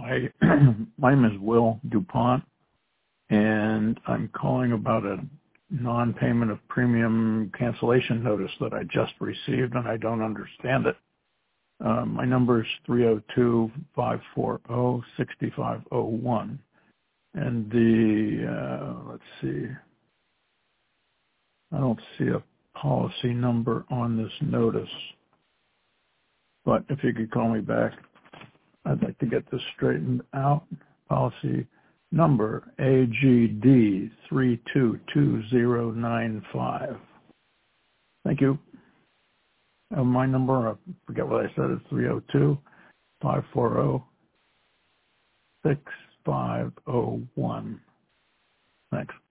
I my name is Will DuPont, and I'm calling about a non-payment of premium cancellation notice that I just received, and I don't understand it. My number is 302-540-6501, and let's see, I don't see a policy number on this notice, but if you could call me back, I'd like to get this straightened out. Policy number AGD 322095. Thank you. My number, I forget what I said, is 302-540-6501. Thanks.